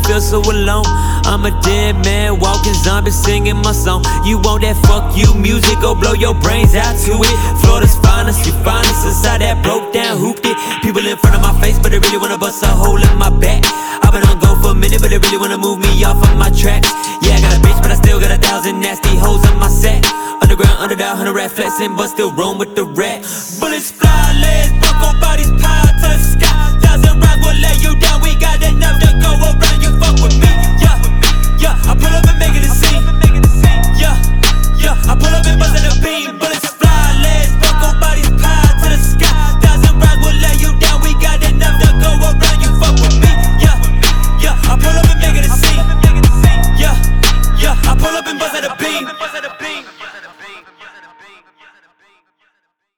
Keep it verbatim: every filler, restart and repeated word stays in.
feel so alone. I'm a dead man, walking zombie, singing my song. You want that fuck you music, go blow your brains out to it. Florida's finest, you finest inside that broke down hooped it. People in front of my face, but they really wanna bust a hole in my back. I've been on go for a minute, but they really wanna move me off of my tracks. Yeah, I got a bitch, but I still got a thousand nasty hoes in my sack. Underground, underdog, hundred rat flexing, but still roam with the rat. Bullets fly, legs buckle, bodies pile to the sky. Thousand rounds will lay you down, we got enough to go around. You fuck with me, yeah, yeah. I pull up and make it a scene, yeah, yeah. I pull up and bust in the beam. Bullets fly, legs buckle, bodies pile to the sky. Thousand rounds will lay you down, we got enough to go around. You fuck with me, yeah, yeah. I pull up and make it a scene, yeah, yeah. I pull up and bust in the beam.